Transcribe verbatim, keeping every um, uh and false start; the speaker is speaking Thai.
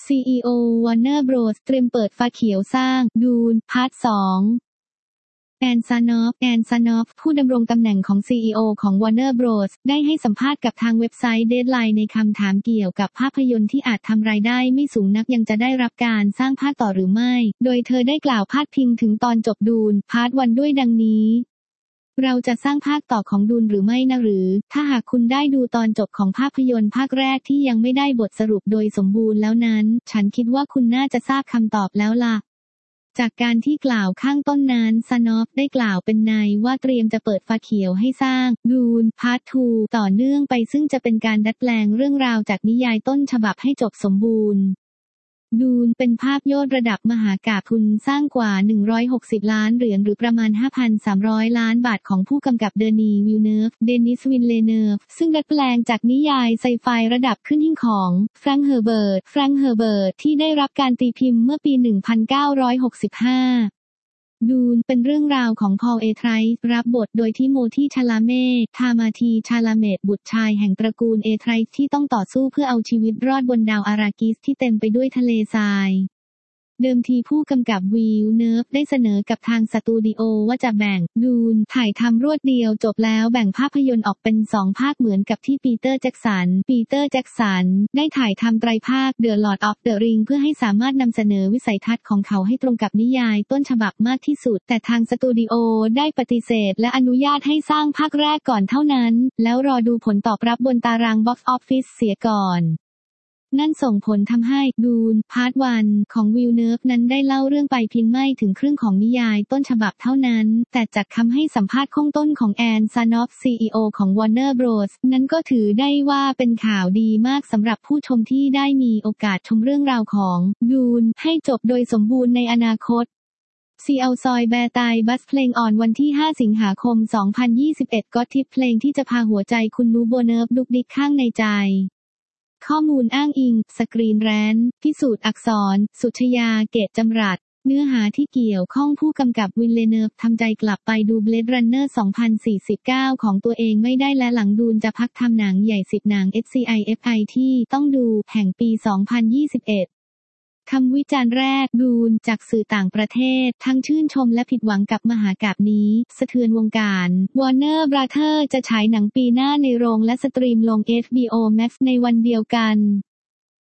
ซี อี โอ Warner Bros เตรียมเปิดฟ้าเขียวสร้าง Dune พาร์ท สอง แอนซานอฟ แอนซานอฟ ผู้ดำรงตำแหน่งของ ซี อี โอ ของ Warner Bros ได้ให้สัมภาษณ์กับทางเว็บไซต์ Deadline ในคำถามเกี่ยวกับภาพยนตร์ที่อาจทำรายได้ไม่สูงนักยังจะได้รับการสร้างภาคต่อหรือไม่ โดยเธอได้กล่าวพาดพิงถึงตอนจบ Dune พาร์ท วันด้วยดังนี้เราจะสร้างภาคต่อของดูนหรือไม่นะหรือถ้าหากคุณได้ดูตอนจบของภาพยนตร์ภาคแรกที่ยังไม่ได้บทสรุปโดยสมบูรณ์แล้วนั้นฉันคิดว่าคุณน่าจะทราบคำตอบแล้วล่ะจากการที่กล่าวข้างต้นนั้นซานอฟได้กล่าวเป็นในว่าเตรียมจะเปิดฟ้าเขียวให้สร้างดูนพาร์ท ทู ต่อเนื่องไปซึ่งจะเป็นการดัดแปลงเรื่องราวจากนิยายต้นฉบับให้จบสมบูรณ์ดูนเป็นภาพยนตร์ระดับมหากาพย์ทุนสร้างกว่าหนึ่งร้อยหกสิบล้านเหรียญหรือประมาณ ห้าพันสามร้อย ล้านบาทของผู้กำกับเดนีวิลเนฟเดนิสวินเลเนฟซึ่งดัดแปลงจากนิยายไซไฟระดับขึ้นหิ้งของแฟรงค์เฮอร์เบิร์ตแฟรงค์เฮอร์เบิร์ตที่ได้รับการตีพิมพ์เมื่อปี หนึ่งพันเก้าร้อยหกสิบห้าดูนเป็นเรื่องราวของพอล เอไทรส์รับบทโดยทิโมธี ชาลาเม่ทามาธี ชาลาเมตบุตรชายแห่งตระกูลเอไทรส์ที่ต้องต่อสู้เพื่อเอาชีวิตรอดบนดาวอารากิสที่เต็มไปด้วยทะเลทรายเดิมทีผู้กำกับวิลเนฟได้เสนอกับทางสตูดิโอว่าจะแบ่งดูนถ่ายทำรวดเดียวจบแล้วแบ่งภาพยนตร์ออกเป็นสองภาคเหมือนกับที่ปีเตอร์แจ็กสันปีเตอร์แจ็กสันได้ถ่ายทำไตรภาค The Lord of the Ring เพื่อให้สามารถนำเสนอวิสัยทัศน์ของเขาให้ตรงกับนิยายต้นฉบับมากที่สุดแต่ทางสตูดิโอได้ปฏิเสธและอนุญาตให้สร้างภาคแรกก่อนเท่านั้นแล้วรอดูผลตอบรับบนตารางบ็อกซ์ออฟฟิศเสียก่อนนั่นส่งผลทำให้ดูนพาร์ท วัน ของวิลเนฟนั้นได้เล่าเรื่องไปเพียงไม่ถึงครึ่งของนิยายต้นฉบับเท่านั้นแต่จากคำให้สัมภาษณ์ข้างต้นของแอนซานอฟ ซี อี โอ ของ Warner Bros นั้นก็ถือได้ว่าเป็นข่าวดีมากสำหรับผู้ชมที่ได้มีโอกาสชมเรื่องราวของดูนให้จบโดยสมบูรณ์ในอนาคตซีเอาซอยแบร์ตายบัสเพลงอ่อนวันที่ห้าสิงหาคมสองพันยี่สิบเอ็ดก็ทิปเพลงที่จะพาหัวใจคุณนูโบเนิฟดุกดิกข้างในใจข้อมูลอ้างอิงสกรีนแรนพิสูจน์อักษรสุชยาเกตจำรัดเนื้อหาที่เกี่ยวข้องผู้กำกับวินเลเนฟทำใจกลับไปดู Blade Runner สองพันสี่สิบเก้าของตัวเองไม่ได้และหลังดูนจะพักทำหนังใหญ่สิบหนัง เอส ซี ไอ เอฟ ไอ ที่ต้องดูแห่งปี สองพันยี่สิบเอ็ดคำวิจารณ์แรกดูนจากสื่อต่างประเทศทั้งชื่นชมและผิดหวังกับมหากาพย์นี้สะเทือนวงการ Warner Brothers จะฉายหนังปีหน้าในโรงและสตรีมลง เอช บี โอ Max ในวันเดียวกัน